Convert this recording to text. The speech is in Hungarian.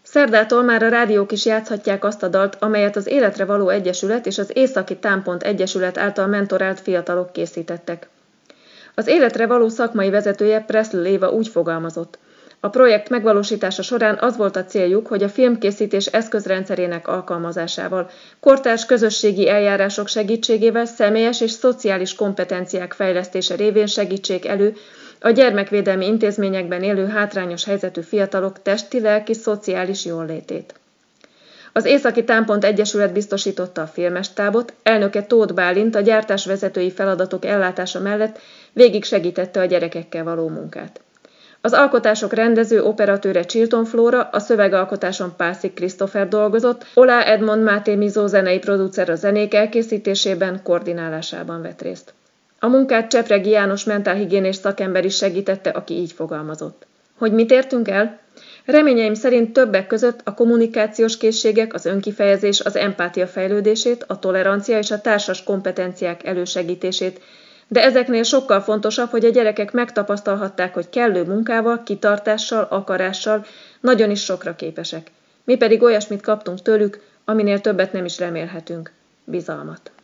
Szerdától már a rádiók is játszhatják azt a dalt, amelyet az Életre Való Egyesület és az Északi Támpont Egyesület által mentorált fiatalok készítettek. Az Életre Való szakmai vezetője Presley Léva úgy fogalmazott: a projekt megvalósítása során az volt a céljuk, hogy a filmkészítés eszközrendszerének alkalmazásával, kortárs közösségi eljárások segítségével személyes és szociális kompetenciák fejlesztése révén segítsék elő a gyermekvédelmi intézményekben élő hátrányos helyzetű fiatalok testi, lelki, szociális jóllétét. Az Északi Támpont Egyesület biztosította a filmestábot, elnöke Tóth Bálint a gyártásvezetői feladatok ellátása mellett végig segítette a gyerekekkel való munkát. Az alkotások rendező operatőre Chilton Flóra, a szövegalkotáson Pászik Krisztófer dolgozott, Olá Edmond Máté Mizó zenei producer a zenék elkészítésében, koordinálásában vett részt. A munkát Csepregi János mentálhigiénés szakember is segítette, aki így fogalmazott: hogy mit értünk el? Reményeim szerint többek között a kommunikációs készségek, az önkifejezés, az empátia fejlődését, a tolerancia és a társas kompetenciák elősegítését, de ezeknél sokkal fontosabb, hogy a gyerekek megtapasztalhatták, hogy kellő munkával, kitartással, akarással nagyon is sokra képesek. Mi pedig olyasmit kaptunk tőlük, aminél többet nem is remélhetünk: bizalmat.